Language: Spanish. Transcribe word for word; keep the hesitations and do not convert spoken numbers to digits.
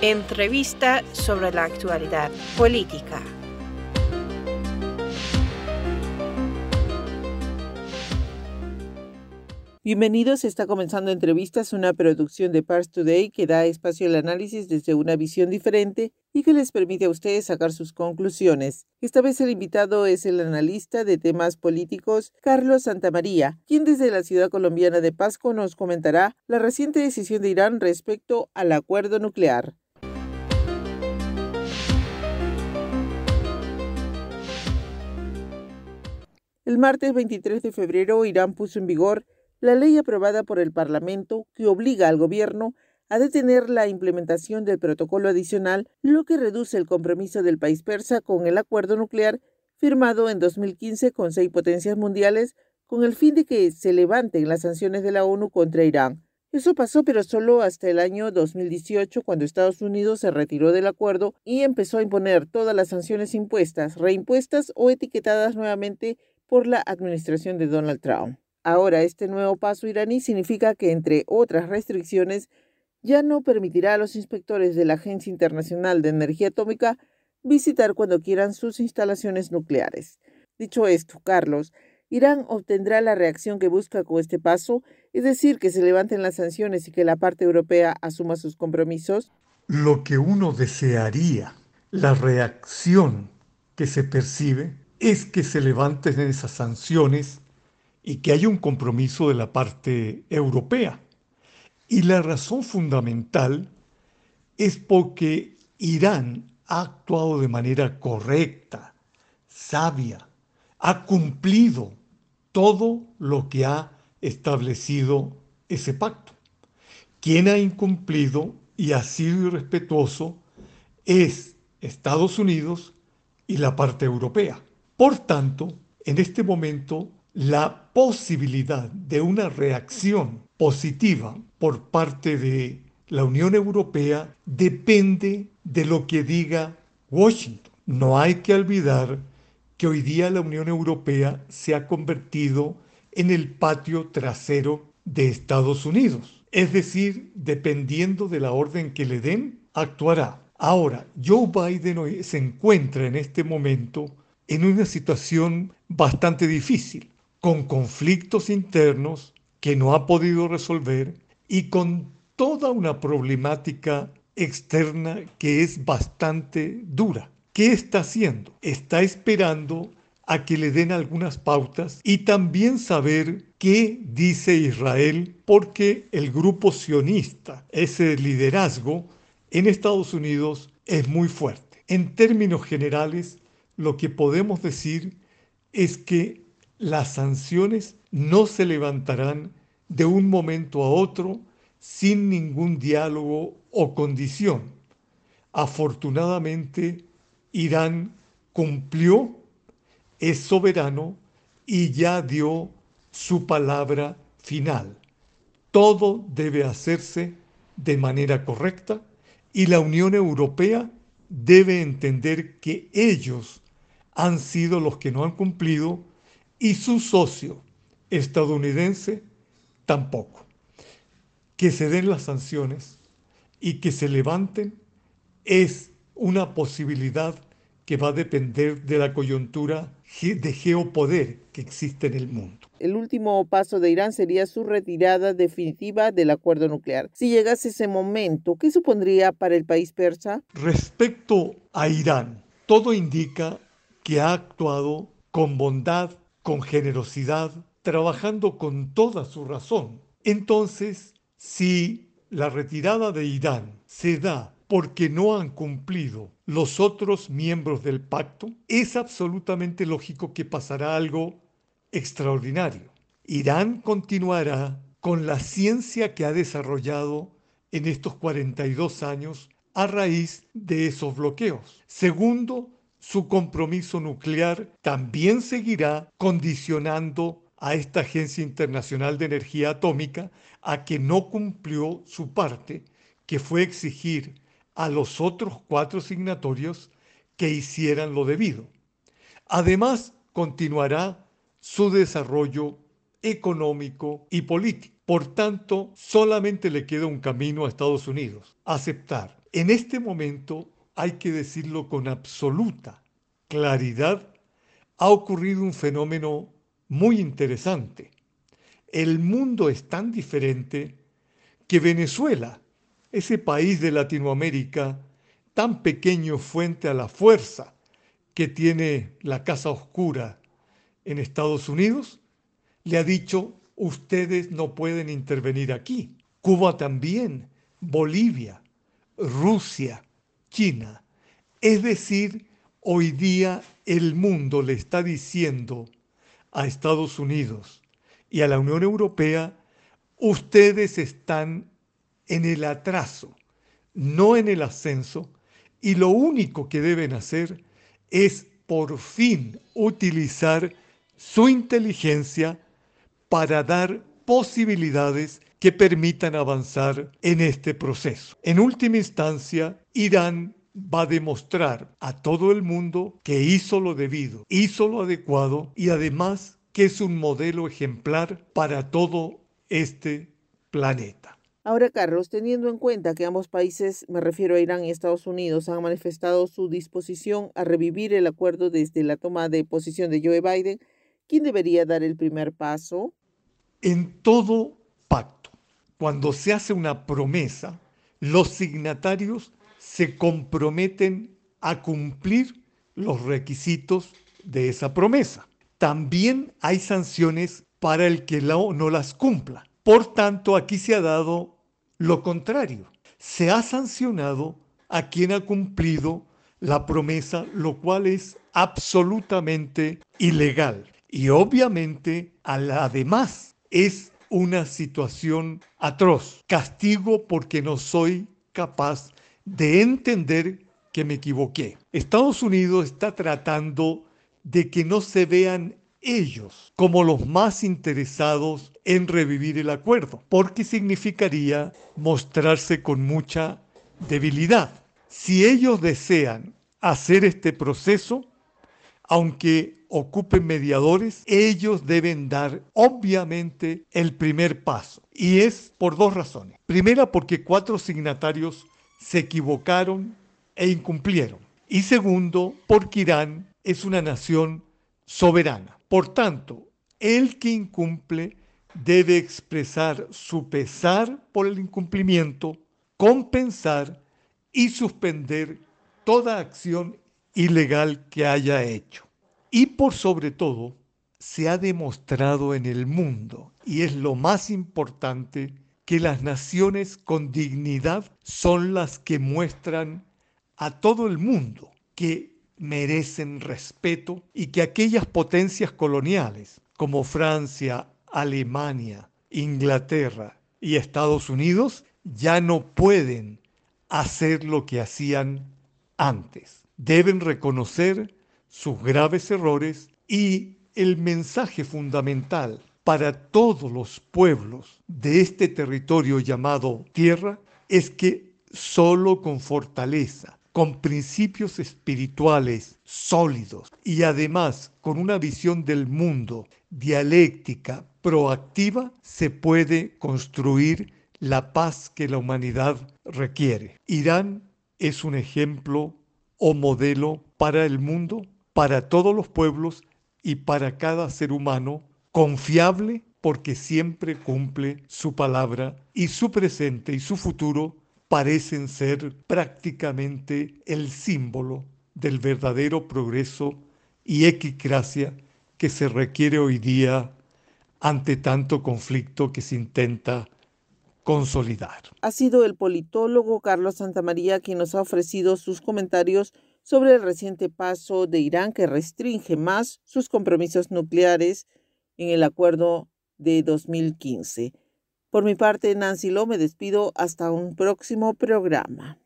Entrevista sobre la actualidad política. Bienvenidos, está comenzando Entrevistas, una producción de Pars Today que da espacio al análisis desde una visión diferente y que les permite a ustedes sacar sus conclusiones. Esta vez el invitado es el analista de temas políticos Carlos Santamaría, quien desde la ciudad colombiana de Pasco nos comentará la reciente decisión de Irán respecto al acuerdo nuclear. El martes veintitrés de febrero, Irán puso en vigor la ley aprobada por el Parlamento que obliga al gobierno a detener la implementación del protocolo adicional, lo que reduce el compromiso del país persa con el acuerdo nuclear firmado en dos mil quince con seis potencias mundiales con el fin de que se levanten las sanciones de la ONU contra Irán. Eso pasó, pero solo hasta el año dos mil dieciocho, cuando Estados Unidos se retiró del acuerdo y empezó a imponer todas las sanciones impuestas, reimpuestas o etiquetadas nuevamente por la administración de Donald Trump. Ahora, este nuevo paso iraní significa que, entre otras restricciones, ya no permitirá a los inspectores de la Agencia Internacional de Energía Atómica visitar cuando quieran sus instalaciones nucleares. Dicho esto, Carlos, ¿Irán obtendrá la reacción que busca con este paso, es decir, que se levanten las sanciones y que la parte europea asuma sus compromisos? Lo que uno desearía, la reacción que se percibe, es que se levanten esas sanciones y que haya un compromiso de la parte europea. Y la razón fundamental es porque Irán ha actuado de manera correcta, sabia, ha cumplido todo lo que ha establecido ese pacto. Quien ha incumplido y ha sido irrespetuoso es Estados Unidos y la parte europea. Por tanto, en este momento, la posibilidad de una reacción positiva por parte de la Unión Europea depende de lo que diga Washington. No hay que olvidar que hoy día la Unión Europea se ha convertido en el patio trasero de Estados Unidos. Es decir, dependiendo de la orden que le den, actuará. Ahora, Joe Biden se encuentra en este momento en una situación bastante difícil, con conflictos internos que no ha podido resolver y con toda una problemática externa que es bastante dura. ¿Qué está haciendo? Está esperando a que le den algunas pautas y también saber qué dice Israel, porque el grupo sionista, ese liderazgo en Estados Unidos, es muy fuerte. En términos generales, lo que podemos decir es que las sanciones no se levantarán de un momento a otro sin ningún diálogo o condición. Afortunadamente, Irán cumplió, es soberano y ya dio su palabra final. Todo debe hacerse de manera correcta y la Unión Europea debe entender que ellos han sido los que no han cumplido y su socio estadounidense tampoco. Que se den las sanciones y que se levanten es una posibilidad que va a depender de la coyuntura de geopoder que existe en el mundo. El último paso de Irán sería su retirada definitiva del acuerdo nuclear. Si llegase ese momento, ¿qué supondría para el país persa? Respecto a Irán, todo indica que ha actuado con bondad, con generosidad, trabajando con toda su razón. Entonces, si la retirada de Irán se da porque no han cumplido los otros miembros del pacto, es absolutamente lógico que pasará algo extraordinario. Irán continuará con la ciencia que ha desarrollado en estos cuarenta y dos años a raíz de esos bloqueos. Segundo, su compromiso nuclear también seguirá condicionando a esta Agencia Internacional de Energía Atómica a que no cumplió su parte, que fue exigir a los otros cuatro signatorios que hicieran lo debido. Además, continuará su desarrollo económico y político. Por tanto, solamente le queda un camino a Estados Unidos: aceptar En este momento, hay que decirlo con absoluta claridad, ha ocurrido un fenómeno muy interesante. El mundo es tan diferente que Venezuela, ese país de Latinoamérica tan pequeño frente a la fuerza que tiene la Casa Oscura en Estados Unidos, le ha dicho, ustedes no pueden intervenir aquí. Cuba también, Bolivia, Rusia, China. Es decir, hoy día el mundo le está diciendo a Estados Unidos y a la Unión Europea, ustedes están en el atraso, no en el ascenso, y lo único que deben hacer es por fin utilizar su inteligencia para dar posibilidades que permitan avanzar en este proceso. En última instancia, Irán va a demostrar a todo el mundo que hizo lo debido, hizo lo adecuado y además que es un modelo ejemplar para todo este planeta. Ahora, Carlos, teniendo en cuenta que ambos países, me refiero a Irán y Estados Unidos, han manifestado su disposición a revivir el acuerdo desde la toma de posición de Joe Biden, ¿quién debería dar el primer paso? En todo pacto, cuando se hace una promesa, los signatarios se comprometen a cumplir los requisitos de esa promesa. También hay sanciones para el que no las cumpla. Por tanto, aquí se ha dado lo contrario. Se ha sancionado a quien ha cumplido la promesa, lo cual es absolutamente ilegal. Y obviamente, además, es una situación atroz. Castigo porque no soy capaz de entender que me equivoqué. Estados Unidos está tratando de que no se vean ellos como los más interesados en revivir el acuerdo, porque significaría mostrarse con mucha debilidad. Si ellos desean hacer este proceso, aunque ocupen mediadores, ellos deben dar obviamente el primer paso. Y es por dos razones. Primera, porque cuatro signatarios se equivocaron e incumplieron. Y segundo, porque Irán es una nación soberana. Por tanto, el que incumple debe expresar su pesar por el incumplimiento, compensar y suspender toda acción ilegal que haya hecho. Y por sobre todo, se ha demostrado en el mundo, y es lo más importante, que las naciones con dignidad son las que muestran a todo el mundo que merecen respeto y que aquellas potencias coloniales como Francia, Alemania, Inglaterra y Estados Unidos ya no pueden hacer lo que hacían antes. Deben reconocer sus graves errores y el mensaje fundamental para todos los pueblos de este territorio llamado tierra es que solo con fortaleza, con principios espirituales sólidos y además con una visión del mundo dialéctica, proactiva, se puede construir la paz que la humanidad requiere. Irán es un ejemplo o modelo para el mundo, para todos los pueblos y para cada ser humano, confiable porque siempre cumple su palabra y su presente y su futuro parecen ser prácticamente el símbolo del verdadero progreso y equicracia que se requiere hoy día ante tanto conflicto que se intenta consolidar. Ha sido el politólogo Carlos Santamaría quien nos ha ofrecido sus comentarios sobre el reciente paso de Irán que restringe más sus compromisos nucleares en el acuerdo de dos mil quince. Por mi parte, Nancy Lo, me despido hasta un próximo programa.